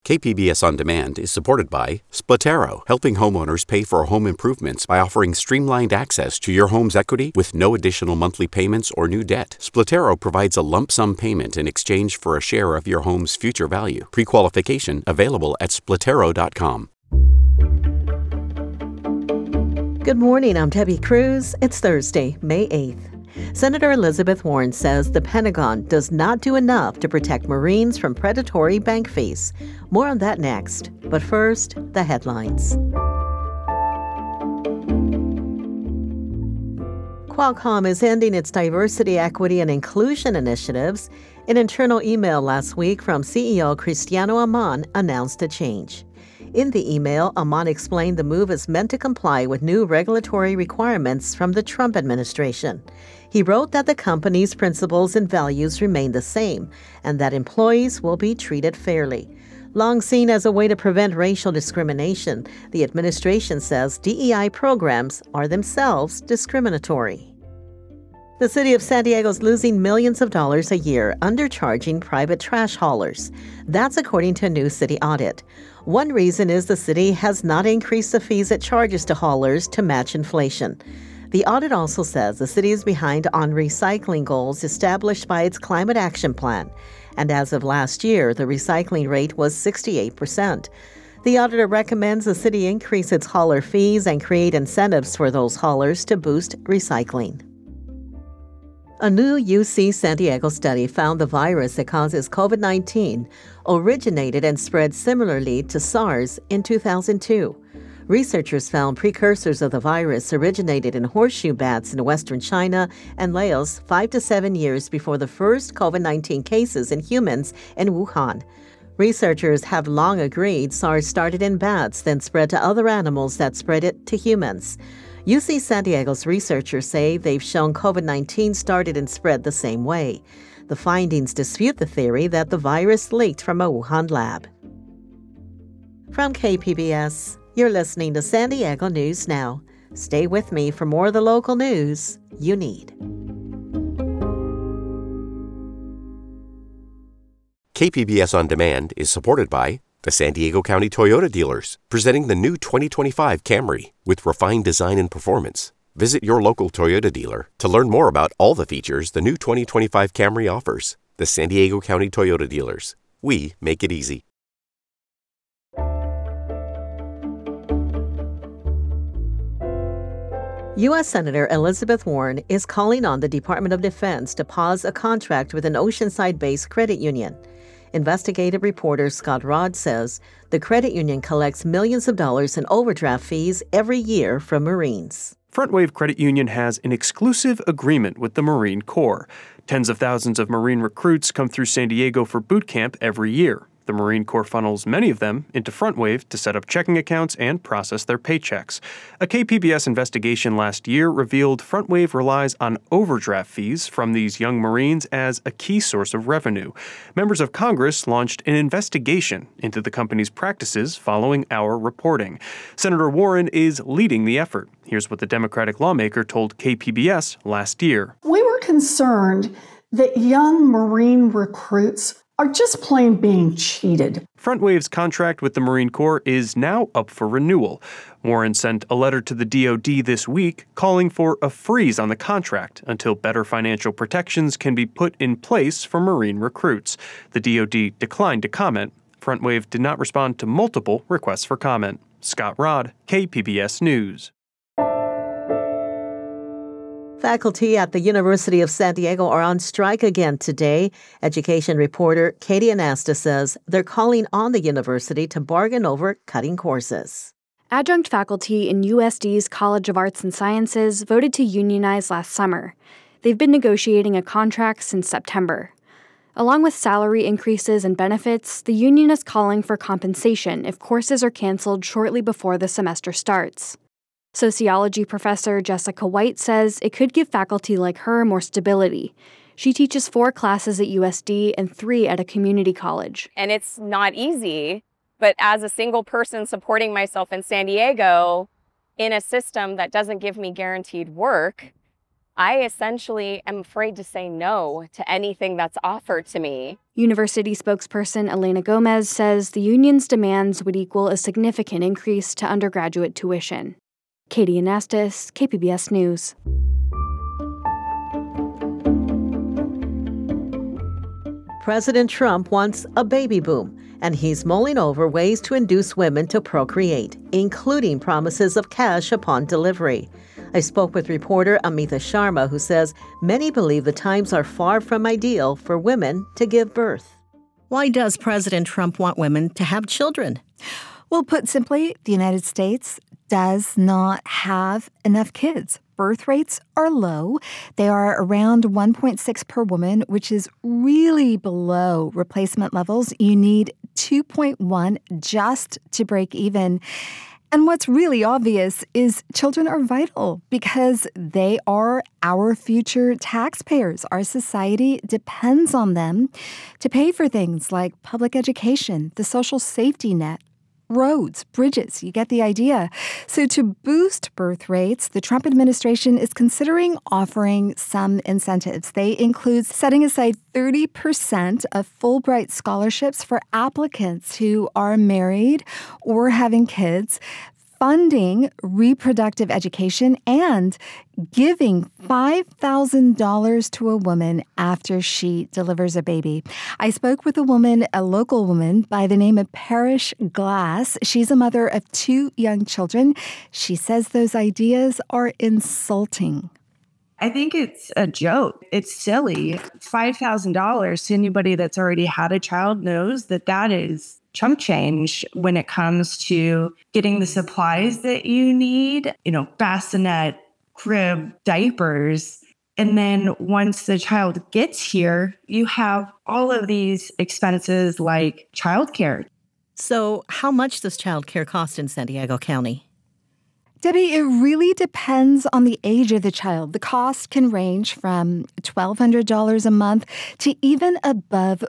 KPBS On Demand is supported by Splatero, helping homeowners pay for home improvements by offering streamlined access to your home's equity with no additional monthly payments or new debt. Splatero provides a lump sum payment in exchange for a share of your home's future value. Pre-qualification available at Splatero.com. Good morning, I'm Debbie Cruz. It's Thursday, May 8th. Senator Elizabeth Warren says the Pentagon does not do enough to protect Marines from predatory bank fees. More on that next. But first, the headlines. Qualcomm is ending its diversity, equity, and inclusion initiatives. An internal email last week from CEO Cristiano Amon announced a change. In the email, Amon explained the move is meant to comply with new regulatory requirements from the Trump administration. He wrote that the company's principles and values remain the same and that employees will be treated fairly. Long seen as a way to prevent racial discrimination, the administration says DEI programs are themselves discriminatory. The city of San Diego is losing millions of dollars a year undercharging private trash haulers. That's according to a new city audit. One reason is the city has not increased the fees it charges to haulers to match inflation. The audit also says the city is behind on recycling goals established by its Climate Action Plan. And as of last year, the recycling rate was 68%. The auditor recommends the city increase its hauler fees and create incentives for those haulers to boost recycling. A new UC San Diego study found the virus that causes COVID-19 originated and spread similarly to SARS in 2002. Researchers found precursors of the virus originated in horseshoe bats in western China and Laos 5 to 7 years before the first COVID-19 cases in humans in Wuhan. Researchers have long agreed SARS started in bats, then spread to other animals that spread it to humans. UC San Diego's researchers say they've shown COVID-19 started and spread the same way. The findings dispute the theory that the virus leaked from a Wuhan lab. From KPBS, you're listening to San Diego News Now. Stay with me for more of the local news you need. KPBS On Demand is supported by the San Diego County Toyota dealers, presenting the new 2025 Camry with refined design and performance. Visit your local Toyota dealer to learn more about all the features the new 2025 Camry offers. The San Diego County Toyota dealers. We make it easy. U.S. Senator Elizabeth Warren is calling on the Department of Defense to pause a contract with an Oceanside-based credit union. Investigative reporter Scott Rodd says the credit union collects millions of dollars in overdraft fees every year from Marines. FrontWave Credit Union has an exclusive agreement with the Marine Corps. Tens of thousands of Marine recruits come through San Diego for boot camp every year. The Marine Corps funnels many of them into FrontWave to set up checking accounts and process their paychecks. A KPBS investigation last year revealed FrontWave relies on overdraft fees from these young Marines as a key source of revenue. Members of Congress launched an investigation into the company's practices following our reporting. Senator Warren is leading the effort. Here's what the Democratic lawmaker told KPBS last year. We were concerned that young Marine recruits are just plain being cheated. FrontWave's contract with the Marine Corps is now up for renewal. Warren sent a letter to the DoD this week calling for a freeze on the contract until better financial protections can be put in place for Marine recruits. The DoD declined to comment. FrontWave did not respond to multiple requests for comment. Scott Rodd, KPBS News. Faculty at the University of San Diego are on strike again today. Education reporter Katie Anasta says they're calling on the university to bargain over cutting courses. Adjunct faculty in USD's College of Arts and Sciences voted to unionize last summer. They've been negotiating a contract since September. Along with salary increases and benefits, the union is calling for compensation if courses are canceled shortly before the semester starts. Sociology professor Jessica White says it could give faculty like her more stability. She teaches 4 classes at USD and 3 at a community college. And it's not easy, but as a single person supporting myself in San Diego in a system that doesn't give me guaranteed work, I essentially am afraid to say no to anything that's offered to me. University spokesperson Elena Gomez says the union's demands would equal a significant increase to undergraduate tuition. Katie Anastas, KPBS News. President Trump wants a baby boom, and he's mulling over ways to induce women to procreate, including promises of cash upon delivery. I spoke with reporter Amita Sharma, who says many believe the times are far from ideal for women to give birth. Why does President Trump want women to have children? Well, put simply, the United States does not have enough kids. Birth rates are low. They are around 1.6 per woman, which is really below replacement levels. You need 2.1 just to break even. And what's really obvious is children are vital because they are our future taxpayers. Our society depends on them to pay for things like public education, the social safety net, roads, bridges, you get the idea. So to boost birth rates, the Trump administration is considering offering some incentives. They include setting aside 30% of Fulbright scholarships for applicants who are married or having kids, funding reproductive education, and giving $5,000 to a woman after she delivers a baby. I spoke with a local woman by the name of Parrish Glass. She's a mother of 2 young children. She says those ideas are insulting. I think it's a joke. It's silly. $5,000 to anybody that's already had a child knows that is chump change when it comes to getting the supplies that you need, bassinet, crib, diapers. And then once the child gets here, you have all of these expenses like childcare. So how much does childcare cost in San Diego County? Debbie, it really depends on the age of the child. The cost can range from $1,200 a month to even above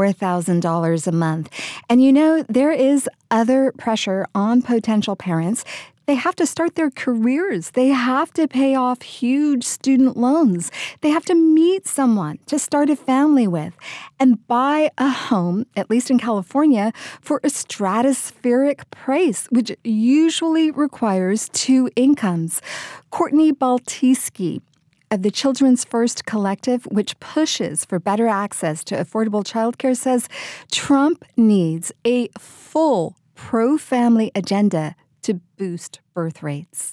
$4,000 a month. And there is other pressure on potential parents. They have to start their careers. They have to pay off huge student loans. They have to meet someone to start a family with and buy a home, at least in California, for a stratospheric price, which usually requires 2 incomes. Courtney Baltiski of the Children's First Collective, which pushes for better access to affordable childcare, says Trump needs a full pro-family agenda to boost birth rates.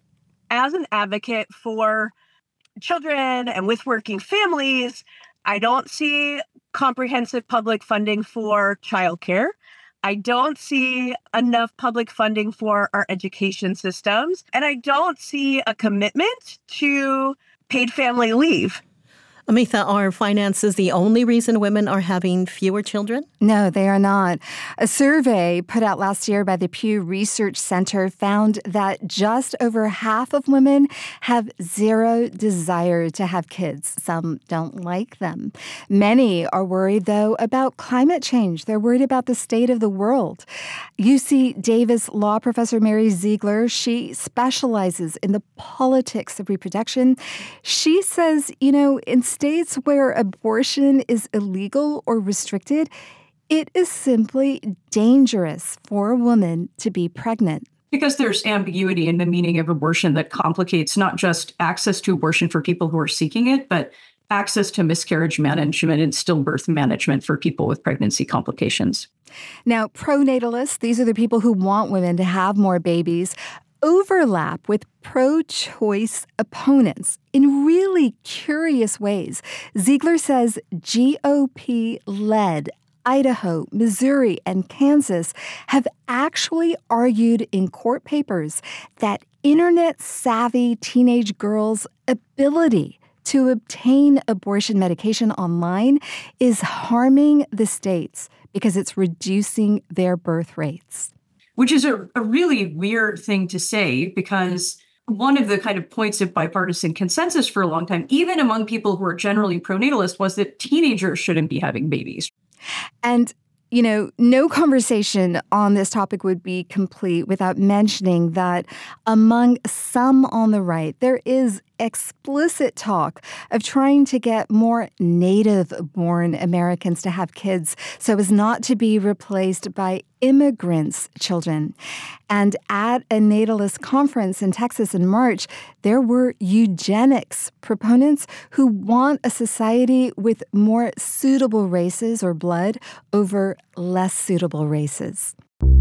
As an advocate for children and with working families, I don't see comprehensive public funding for childcare. I don't see enough public funding for our education systems. And I don't see a commitment to paid family leave. Amita, are finances the only reason women are having fewer children? No, they are not. A survey put out last year by the Pew Research Center found that just over half of women have zero desire to have kids. Some don't like them. Many are worried, though, about climate change. They're worried about the state of the world. UC Davis law professor Mary Ziegler, she specializes in the politics of reproduction. She says, in states where abortion is illegal or restricted, it is simply dangerous for a woman to be pregnant. Because there's ambiguity in the meaning of abortion that complicates not just access to abortion for people who are seeking it, but access to miscarriage management and stillbirth management for people with pregnancy complications. Now, pronatalists, these are the people who want women to have more babies, overlap with pro-choice opponents in really curious ways. Ziegler says GOP-led Idaho, Missouri, and Kansas have actually argued in court papers that internet-savvy teenage girls' ability to obtain abortion medication online is harming the states because it's reducing their birth rates. Which is a really weird thing to say, because one of the kind of points of bipartisan consensus for a long time, even among people who are generally pronatalist, was that teenagers shouldn't be having babies. And, no conversation on this topic would be complete without mentioning that among some on the right, there is explicit talk of trying to get more native-born Americans to have kids so as not to be replaced by immigrants' children. And at a natalist conference in Texas in March, there were eugenics proponents who want a society with more suitable races or blood over less suitable races.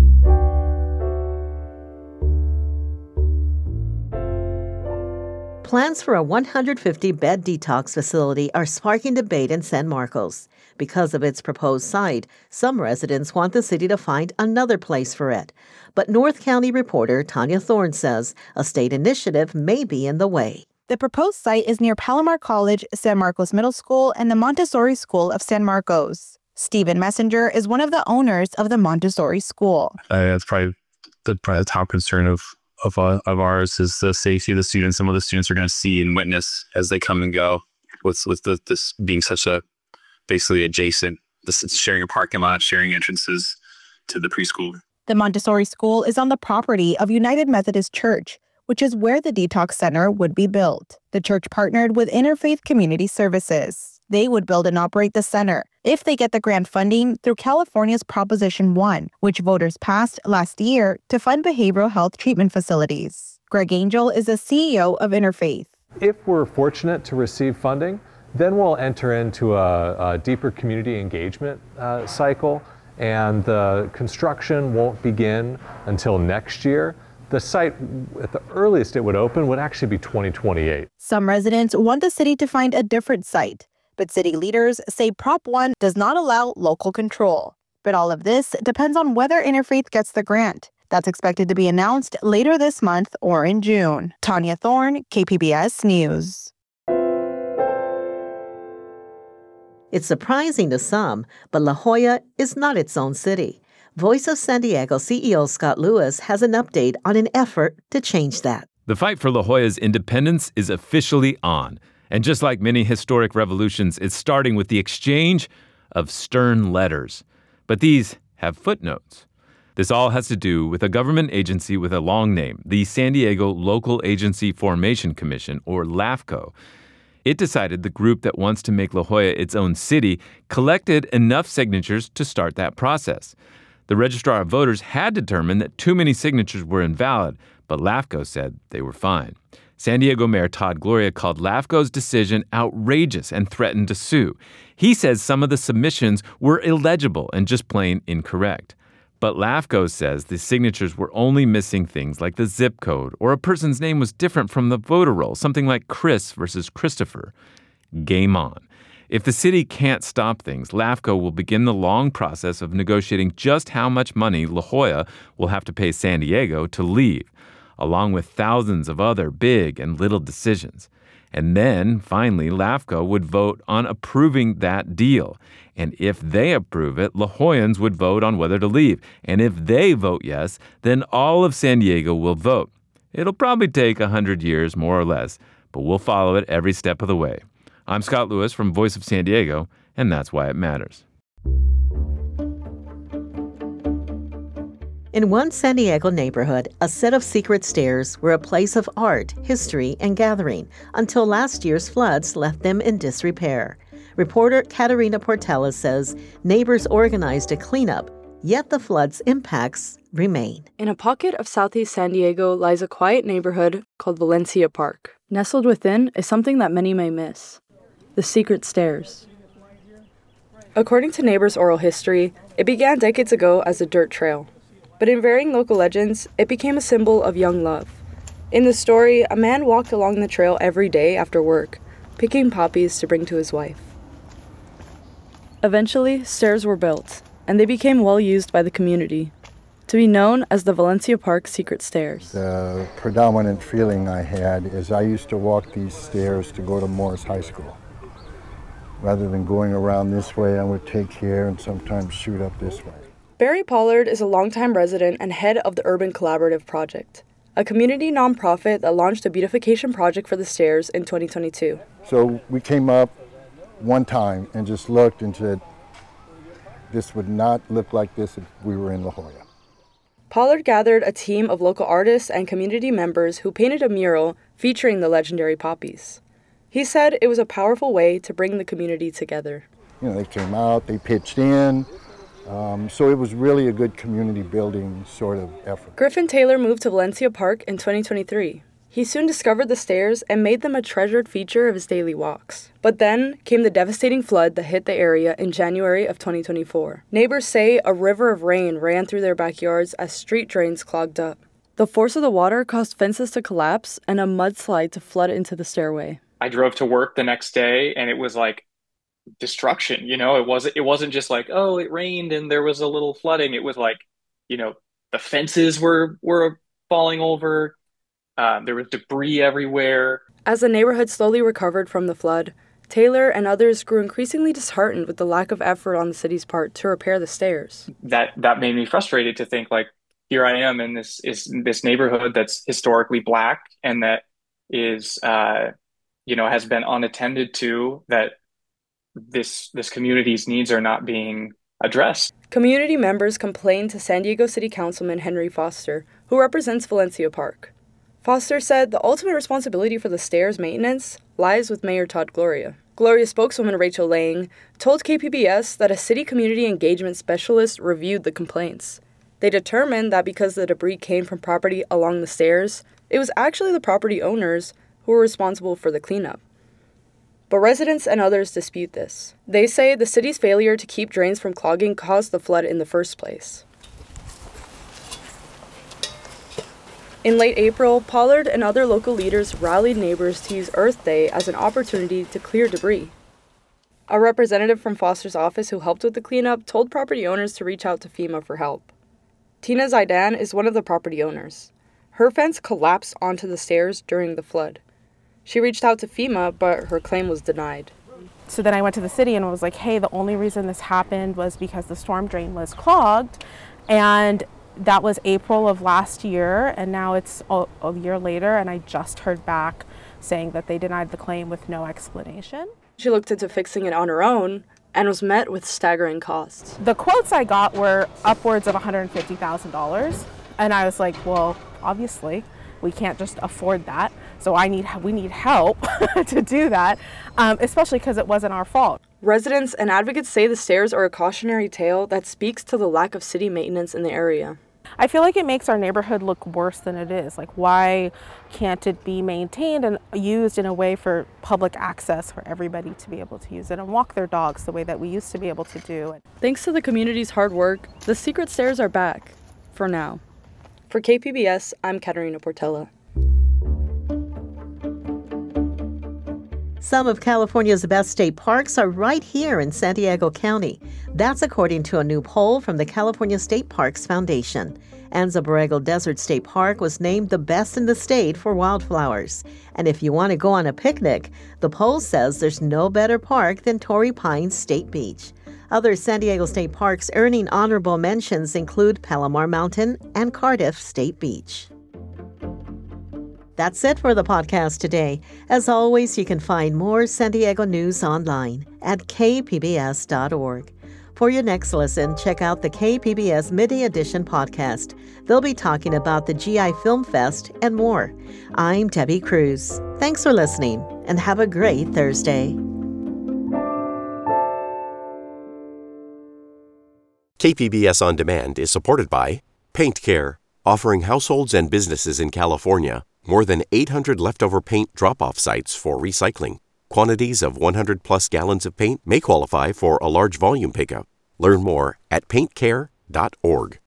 Plans for a 150-bed detox facility are sparking debate in San Marcos. Because of its proposed site, some residents want the city to find another place for it. But North County reporter Tanya Thorne says a state initiative may be in the way. The proposed site is near Palomar College, San Marcos Middle School, and the Montessori School of San Marcos. Stephen Messenger is one of the owners of the Montessori School. That's probably the top concern of ours is the safety of the students and what the students are going to see and witness as they come and go with this being such a basically adjacent, this sharing a parking lot, sharing entrances to the preschool. The Montessori School is on the property of United Methodist Church, which is where the detox center would be built. The church partnered with Interfaith Community Services. They would build and operate the center if they get the grant funding through California's Proposition 1, which voters passed last year to fund behavioral health treatment facilities. Greg Angel is the CEO of Interfaith. If we're fortunate to receive funding, then we'll enter into a deeper community engagement cycle, and the construction won't begin until next year. The site, at the earliest it would open, would actually be 2028. Some residents want the city to find a different site, but city leaders say Prop 1 does not allow local control. But all of this depends on whether Interfaith gets the grant. That's expected to be announced later this month or in June. Tanya Thorne, KPBS News. It's surprising to some, but La Jolla is not its own city. Voice of San Diego CEO Scott Lewis has an update on an effort to change that. The fight for La Jolla's independence is officially on. And just like many historic revolutions, it's starting with the exchange of stern letters. But these have footnotes. This all has to do with a government agency with a long name, the San Diego Local Agency Formation Commission, or LAFCO. It decided the group that wants to make La Jolla its own city collected enough signatures to start that process. The Registrar of Voters had determined that too many signatures were invalid, but LAFCO said they were fine. San Diego Mayor Todd Gloria called LAFCO's decision outrageous and threatened to sue. He says some of the submissions were illegible and just plain incorrect. But LAFCO says the signatures were only missing things like the zip code or a person's name was different from the voter roll, something like Chris versus Christopher. Game on. If the city can't stop things, LAFCO will begin the long process of negotiating just how much money La Jolla will have to pay San Diego to leave, along with thousands of other big and little decisions. And then, finally, LAFCO would vote on approving that deal. And if they approve it, La Jollans would vote on whether to leave. And if they vote yes, then all of San Diego will vote. It'll probably take 100 years, more or less, but we'll follow it every step of the way. I'm Scott Lewis from Voice of San Diego, and that's why it matters. In one San Diego neighborhood, a set of secret stairs were a place of art, history, and gathering until last year's floods left them in disrepair. Reporter Caterina Portela says neighbors organized a cleanup, yet the flood's impacts remain. In a pocket of southeast San Diego lies a quiet neighborhood called Valencia Park. Nestled within is something that many may miss: the secret stairs. According to neighbors' oral history, it began decades ago as a dirt trail. But in varying local legends, it became a symbol of young love. In the story, a man walked along the trail every day after work, picking poppies to bring to his wife. Eventually, stairs were built, and they became well used by the community, to be known as the Valencia Park Secret Stairs. The predominant feeling I had is I used to walk these stairs to go to Morris High School. Rather than going around this way, I would take here and sometimes shoot up this way. Barry Pollard is a longtime resident and head of the Urban Collaborative Project, a community nonprofit that launched a beautification project for the stairs in 2022. So we came up one time and just looked and said, this would not look like this if we were in La Jolla. Pollard gathered a team of local artists and community members who painted a mural featuring the legendary poppies. He said it was a powerful way to bring the community together. They came out, they pitched in, so it was really a good community building sort of effort. Griffin Taylor moved to Valencia Park in 2023. He soon discovered the stairs and made them a treasured feature of his daily walks. But then came the devastating flood that hit the area in January of 2024. Neighbors say a river of rain ran through their backyards as street drains clogged up. The force of the water caused fences to collapse and a mudslide to flood into the stairway. I drove to work the next day and it was like destruction. It wasn't just like, oh, it rained and there was a little flooding. It was like, the fences were falling over. There was debris everywhere. As the neighborhood slowly recovered from the flood, Taylor and others grew increasingly disheartened with the lack of effort on the city's part to repair the stairs. That made me frustrated to think, like, here I am in this neighborhood that's historically Black and that is, has been unattended to, that this community's needs are not being addressed. Community members complained to San Diego City Councilman Henry Foster, who represents Valencia Park. Foster said the ultimate responsibility for the stairs maintenance lies with Mayor Todd Gloria. Gloria spokeswoman Rachel Lang told KPBS that a city community engagement specialist reviewed the complaints. They determined that because the debris came from property along the stairs, it was actually the property owners who were responsible for the cleanup. But residents and others dispute this. They say the city's failure to keep drains from clogging caused the flood in the first place. In late April, Pollard and other local leaders rallied neighbors to use Earth Day as an opportunity to clear debris. A representative from Foster's office who helped with the cleanup told property owners to reach out to FEMA for help. Tina Zaidan is one of the property owners. Her fence collapsed onto the stairs during the flood. She reached out to FEMA, but her claim was denied. So then I went to the city and was like, hey, the only reason this happened was because the storm drain was clogged, and that was April of last year, and now it's a year later, and I just heard back saying that they denied the claim with no explanation. She looked into fixing it on her own and was met with staggering costs. The quotes I got were upwards of $150,000, and I was like, well, obviously, we can't just afford that, so we need help to do that, especially because it wasn't our fault. Residents and advocates say the stairs are a cautionary tale that speaks to the lack of city maintenance in the area. I feel like it makes our neighborhood look worse than it is. Like, why can't it be maintained and used in a way for public access for everybody to be able to use it and walk their dogs the way that we used to be able to do? Thanks to the community's hard work, the secret stairs are back, for now. For KPBS, I'm Katerina Portela. Some of California's best state parks are right here in San Diego County. That's according to a new poll from the California State Parks Foundation. Anza Borrego Desert State Park was named the best in the state for wildflowers. And if you want to go on a picnic, the poll says there's no better park than Torrey Pines State Beach. Other San Diego State parks earning honorable mentions include Palomar Mountain and Cardiff State Beach. That's it for the podcast today. As always, you can find more San Diego news online at kpbs.org. For your next listen, check out the KPBS Midday Edition podcast. They'll be talking about the GI Film Fest and more. I'm Debbie Cruz. Thanks for listening, and have a great Thursday. KPBS On Demand is supported by Paint Care, offering households and businesses in California more than 800 leftover paint drop-off sites for recycling. Quantities of 100-plus gallons of paint may qualify for a large volume pickup. Learn more at paintcare.org.